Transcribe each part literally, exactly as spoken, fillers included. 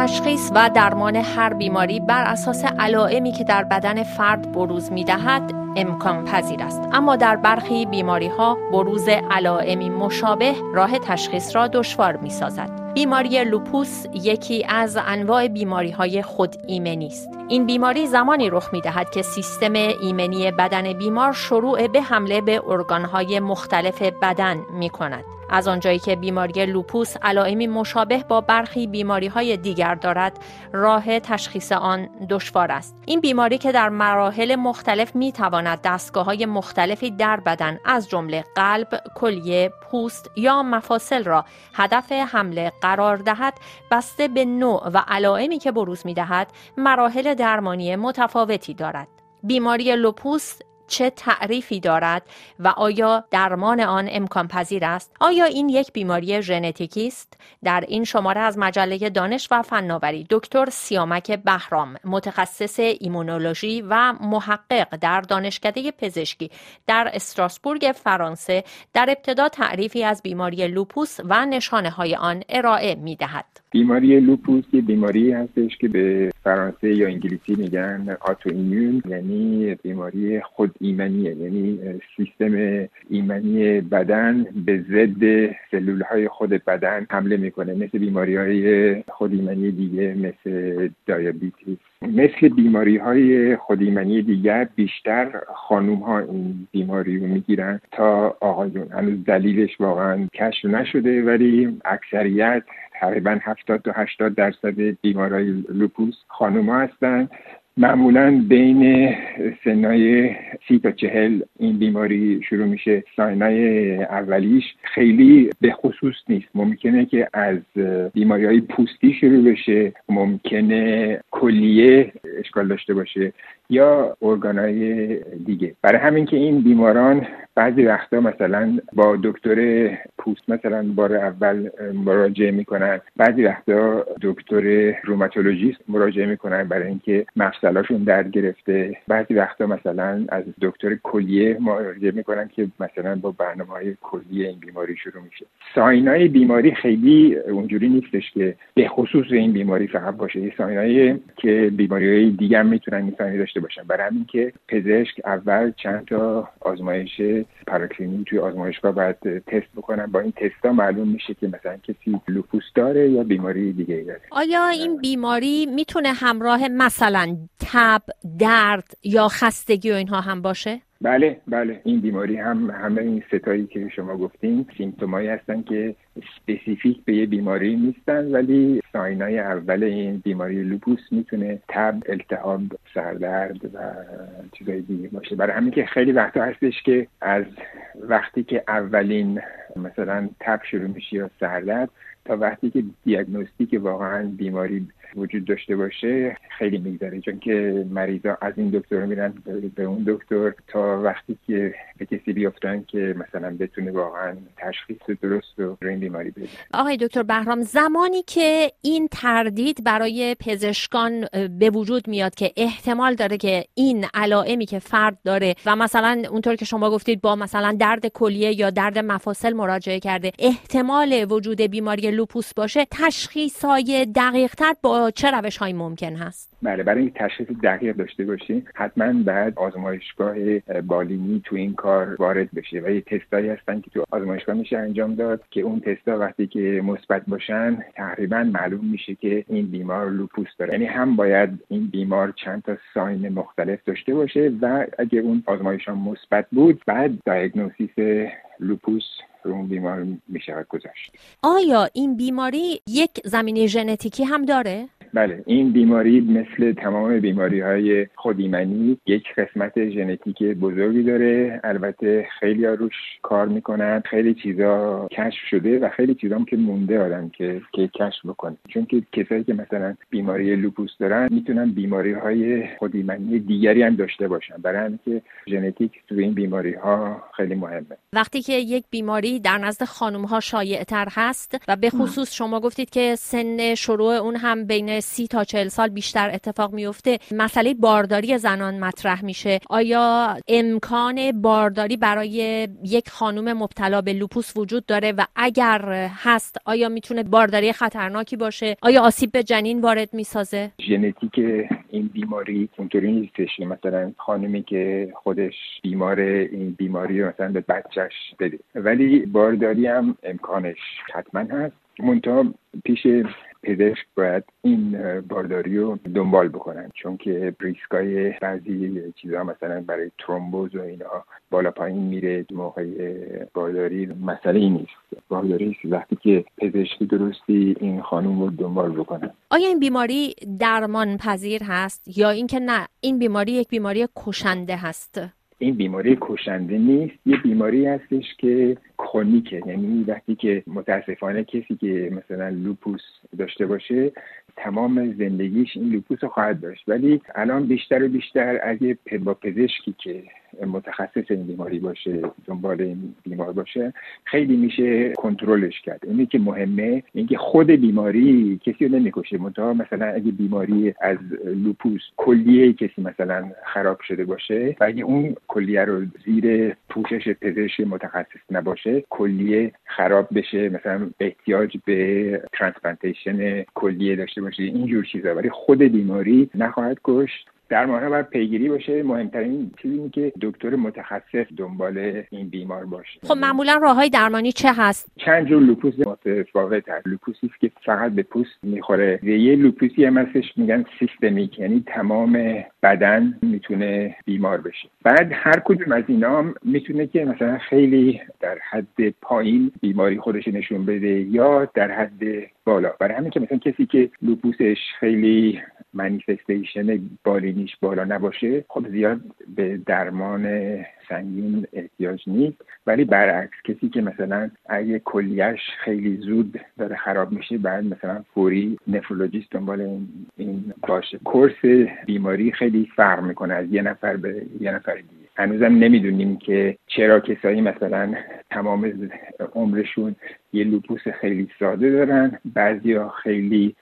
تشخیص و درمان هر بیماری بر اساس علائمی که در بدن فرد بروز می‌دهد امکان پذیر است، اما در برخی بیماری‌ها بروز علائمی مشابه راه تشخیص را دشوار می‌سازد. بیماری لوپوس یکی از انواع بیماری‌های خود ایمنی است. این بیماری زمانی رخ می‌دهد که سیستم ایمنی بدن بیمار شروع به حمله به ارگان‌های مختلف بدن می‌کند. از آنجایی که بیماری لوپوس علائمی مشابه با برخی بیماری‌های دیگر دارد، راه تشخیص آن دشوار است. این بیماری که در مراحل مختلف می‌تواند دستگاه‌های مختلفی در بدن از جمله قلب، کلیه، پوست یا مفاصل را هدف حمله قرار دهد، بسته به نوع و علائمی که بروز می‌دهد، مراحل درمانی متفاوتی دارد. بیماری لوپوس چه تعریفی دارد و آیا درمان آن امکان پذیر است؟ آیا این یک بیماری ژنتیکی است؟ در این شماره از مجله دانش و فناوری دکتر سیامک بهرام، متخصص ایمونولوژی و محقق در دانشکده پزشکی در استراسبورگ فرانسه، در ابتدا تعریفی از بیماری لوپوس و نشانه‌های آن ارائه می‌دهد. بیماری لوپوس یه بیماری هستش که به فرانسه یا انگلیسی میگن آتو ایمیون، یعنی بیماری خود ایمنیه، یعنی سیستم ایمنی بدن به ضد سلولهای خود بدن حمله میکنه، مثل بیماری‌های خود ایمنی دیگه مثل دیابتیس. مثل بیماری‌های خود ایمنی دیگر بیشتر خانوم‌ها این بیماری رو میگیرن تا آقایون. هنوز دلیلش واقعا کشف نشده، ولی اکثریت تقریبا هفتاد تا هشتاد درصد بیمارای لوپوس خانوما هستن. معمولاً بین سنای سی تا چهل این بیماری شروع میشه. ساینای اولیش خیلی به خصوص نیست. ممکنه که از بیماری‌های پوستی شروع بشه، ممکنه کلیه اشکال داشته باشه یا ارگان‌های دیگه. برای همین که این بیماران بعضی وقتا مثلا با دکتر پوست مثلا بار اول مراجعه میکنن، بعضی وقتا دکتر روماتولوژیست مراجعه میکنن برای اینکه مفصلاشون درد گرفته، بعضی وقتا مثلا از دکتر کلیه مراجعه میکنن که مثلا با برنامه‌های کلیه این بیماری شروع میشه. ساینای بیماری خیلی اونجوری نیستش که به خصوص این بیماری فقط باشه. این ساینایی که بیماری‌های دیگه هم میتونن این ساینای داشته باشن. برای همین که پزشک اول چند تا آزمایش پاراکلینیک توی آزمایشگاه باید تست بکنن. با این تستا معلوم میشه که مثلا کسی لوپوس داره یا بیماری دیگه داره. آیا این بیماری میتونه همراه مثلا تب، درد یا خستگی و اینها هم باشه؟ بله بله، این بیماری هم همه این ستایی که شما گفتین سیمپتومایی هستن که اسپسیفیک به یه بیماری نیستن، ولی ساینای اول این بیماری لوپوس میتونه تب، التهاب، سردرد و چیزای دیگه باشه. برای همین که خیلی وقتا هستش که از وقتی که اولین مثلا تب شروع میشه یا سردرد تا وقتی که دیاگنوستیک واقعا بیماری وجود داشته باشه خیلی میگذره، چون که مریضا از این دکتر میرن به اون دکتر تا وقتی که به کسی بیافتن که مثلا بتونه واقعا تشخیص درست رو این بیماری بده. آقای دکتر بهرام، زمانی که این تردید برای پزشکان به وجود میاد که احتمال داره که این علائمی که فرد داره و مثلا اونطور که شما گفتید با مثلا درد کلیه یا درد مفاصل مراجعه کرده احتمال وجود بیماری لوپوس باشه، تشخیص‌های دقیق‌تر با چه روش‌هایی ممکن هست؟ بله، برای این تشخیص دقیق داشته باشیم حتما باید آزمایشگاه بالینی تو این کار وارد بشه و یه تستایی هستن که تو آزمایشگاه میشه انجام داد که اون تستا وقتی که مثبت باشن تقریبا معلوم میشه که این بیمار لوپوس داره. یعنی هم باید این بیمار چند تا ساین مختلف داشته باشه و اگه اون آزمایش ها مثبت بود بعد دیاگنوستیک لوپوس رو اون بیمار میشه گذاشت. آیا این بیماری یک زمینه ژنتیکی هم داره؟ بله، این بیماری مثل تمام بیماری‌های خودایمنی یک قسمت ژنتیک بزرگی داره. البته خیلی ها روش کار میکنن، خیلی چیزا کشف شده و خیلی چیزا هم که مونده آدم که که کشف بکنه، چون که کسایی که مثلا بیماری لوپوس دارن میتونن بیماری‌های خودایمنی دیگری هم داشته باشن، برای اینکه ژنتیک تو این بیماری‌ها خیلی مهمه. وقتی که یک بیماری در نزد خانم‌ها شایع‌تر هست و به خصوص شما گفتید که سن شروع اون هم بین سی تا چهل سال بیشتر اتفاق میفته، مسئله بارداری زنان مطرح میشه. آیا امکان بارداری برای یک خانم مبتلا به لوپوس وجود داره و اگر هست آیا میتونه بارداری خطرناکی باشه؟ آیا آسیب به جنین وارد میسازه؟ ژنتیک این بیماری اونطوری نیستش مثلا خانمی که خودش بیمار این بیماری رو مثلا به بچهش بده، ولی بارداری هم امکانش حتما هست. منتها پیش پزشک باید این بارداری رو دنبال بکنن، چون که ریسکای بعضی چیزها مثلا برای ترومبوز و اینا بالا پایین میره. موقع بارداری مسئله ای نیست. بارداری وقتی که پزشکی درستی این خانم رو دنبال بکنن. آیا این بیماری درمان پذیر هست یا اینکه نه این بیماری یک بیماری کشنده هست؟ این بیماری کشنده نیست، یه بیماری هستش که کرونیکه، یعنی وقتی که متاسفانه کسی که مثلا لوپوس داشته باشه تمام زندگیش این لوپوس رو خواهد داشت، ولی الان بیشتر و بیشتر اگه با پزشکی که متخصص این بیماری باشه دنبال این بیمار باشه خیلی میشه کنترلش کرد. اینی که مهمه این که خود بیماری کسی رو نمیکشه، منتها مثلا اگه بیماری از لوپوس کلیه کسی مثلا خراب شده باشه و اگه اون کلیه رو زیر پوشش پزشک متخصص نباشه کلیه خراب بشه، مثلا احتیاج به ترانسپلانتیشن کلیه داشته باشه، اینجور چیزا، ولی خود بیماری نخواهد کشت. درمان‌ها باید پیگیری باشه. مهمترین چیزی اینه که دکتر متخصص دنبال این بیمار باشه. خب معمولا راههای درمانی چه هست؟ چند جور لوپوس متفاوت هست. لوپوسی که فقط به پوست میخوره، یه لوپوسی هم هستش میگن سیستمیک، یعنی تمام بدن میتونه بیمار بشه. بعد هر کدوم از اینا هم میتونه که مثلا خیلی در حد پایین بیماری خودش نشون بده یا در حد بالا. برای همین که مثلا کسی که لوپوسش خیلی منیفستیشن بالینیش بالا نباشه خب زیاد به درمان سنگین احتیاج نیست، ولی برعکس کسی که مثلا اگه کلیهش خیلی زود داره خراب میشه بعد مثلا فوری نفرولوژیست دنبال این, این باشه. کورس بیماری خیلی فرق میکنه از یه نفر به یه نفر دیگه. هنوزم نمیدونیم که چرا کسایی مثلا تمام عمرشون یه لوپوس خیلی ساده دارن، بعضیا خیلی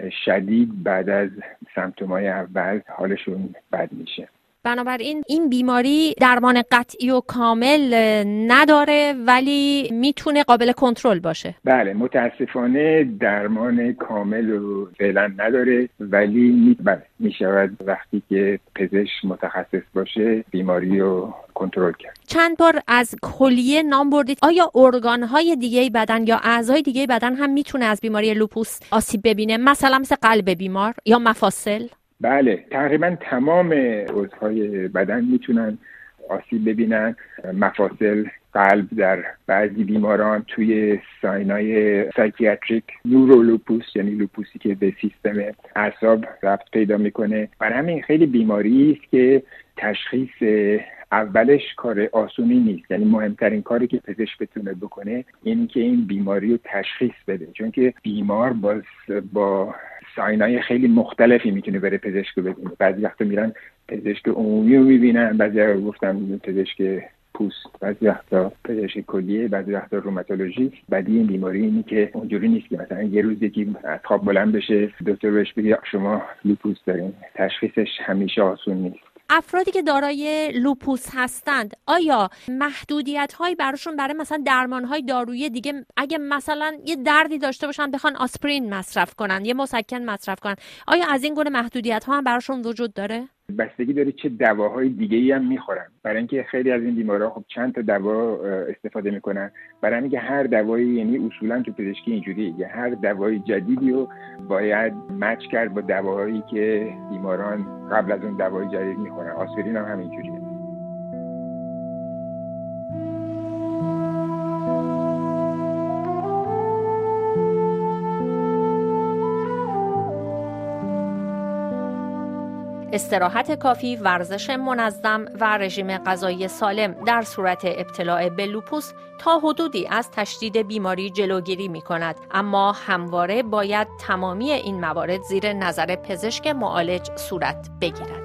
شدید بعد از سمپتومای اول حالشون بد میشه. بنابراین این بیماری درمان قطعی و کامل نداره ولی میتونه قابل کنترل باشه. بله، متاسفانه درمان کامل رو فعلا نداره، ولی می بله میشود وقتی که پزشک متخصص باشه بیماری رو کنترل کرد. چند بار از کلیه نام بردید. آیا ارگان‌های دیگه بدن یا اعضای دیگه بدن هم میتونه از بیماری لوپوس آسیب ببینه، مثلا مثل قلب بیمار یا مفاصل؟ بله، تقریبا تمام عضوهای بدن میتونن آسیب ببینن. مفاصل، قلب در بعضی بیماران، توی ساینای سایکیاتریک نورولوپوس یعنی لوپوسی که به سیستم اعصاب ربط پیدا میکنه. برای همین خیلی بیماری است که تشخیص اولش کار آسونی نیست. یعنی مهمترین کاری که پزشک بتونه بکنه اینه که این بیماری رو تشخیص بده، چون که بیمار باز با ساینای خیلی مختلفی میتونه بره پزشک رو ببینه. بعضی وقتا میرن پزشک عمومی رو میبینن، بعضی وقتا گفتم پزشک پوست، بعضی وقتا پزشک کلیه، بعضی وقتا روماتولوژی. بعدی این بیماری اینی که اونجوری نیست که مثلا یه روز یکی از خواب بلند بشه دکتر بهش بگه شما لوپوس دارین. تشخیصش همیشه آسون نیست. افرادی که دارای لوپوس هستند آیا محدودیت‌هایی براشون برای مثلا درمان‌های دارویی دیگه اگه مثلا یه دردی داشته باشن بخوان آسپرین مصرف کنن، یه مسکن مصرف کنن، آیا از این گونه محدودیت‌ها هم براشون وجود داره؟ بستگی داره چه دواهای دیگه‌ای هم میخورن. برای اینکه خیلی از این بیمارا خب چند تا دوا استفاده میکنن، برای اینکه هر دوایی، یعنی اصولا تو پزشکی اینجوریه، هر دوای جدیدی رو باید مچ کرد با دواهایی که بیماران قبل از اون دوای جدید میخورن. آسپرین هم همینجوریه. استراحت کافی، ورزش منظم و رژیم غذایی سالم در صورت ابتلا به لوپوس تا حدودی از تشدید بیماری جلوگیری می کند، اما همواره باید تمامی این موارد زیر نظر پزشک معالج صورت بگیرد.